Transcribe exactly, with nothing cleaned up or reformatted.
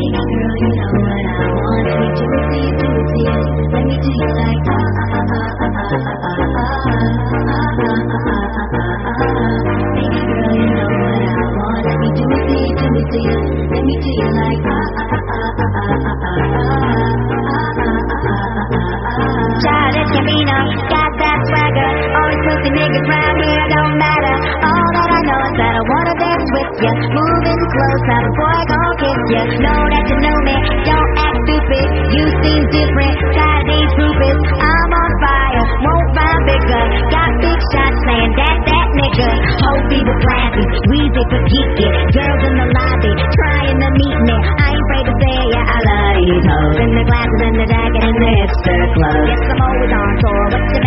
girl, you know what I want. Let me do it to you, do it to you. Let me do you like ah ah ah ah ah ah ah ah ah ah. Baby girl, you know what I want. Let me do it to you, do it to you. Let me do you like ah ah ah ah ah ah ah ah. Childish Gambino, got that swagger. Always pussy niggas round here, don't matter. All that I know is that I wanna dance with ya. Moving close, now the boy gon' kiss ya. Know that you know me, don't act stupid. You seem different, tired of these groupies. I'm on fire, won't find bigger. Got big shots saying that, that nigga. Whole people classy, Weezy for geeky. Girls in the lobby, trying to meet me. I ain't afraid to say yeah, I love these hoes. In the glasses, in the jacket, and the hipster clothes. Yes, I'm always on tour,